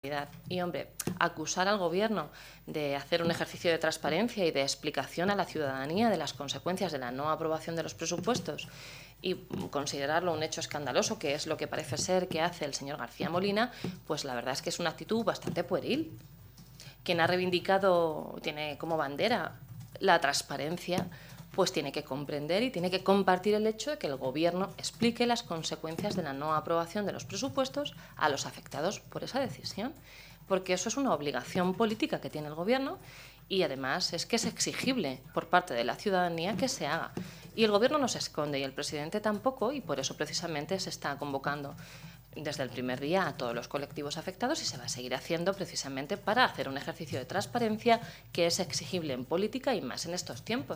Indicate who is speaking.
Speaker 1: barbaridad. Y, hombre, acusar al Gobierno de hacer un ejercicio de transparencia y de explicación a la ciudadanía de las consecuencias de la no aprobación de los presupuestos y considerarlo un hecho escandaloso, que es lo que parece ser que hace el señor García Molina, pues la verdad es que es una actitud bastante pueril. Quien ha reivindicado, tiene como bandera la transparencia, pues tiene que comprender y tiene que compartir el hecho de que el Gobierno explique las consecuencias de la no aprobación de los presupuestos a los afectados por esa decisión, porque eso es una obligación política que tiene el Gobierno y además es que es exigible por parte de la ciudadanía que se haga. Y el Gobierno no se esconde y el presidente tampoco, y por eso precisamente se está convocando desde el primer día a todos los colectivos afectados y se va a seguir haciendo precisamente para hacer un ejercicio de transparencia que es exigible en política y más en estos tiempos.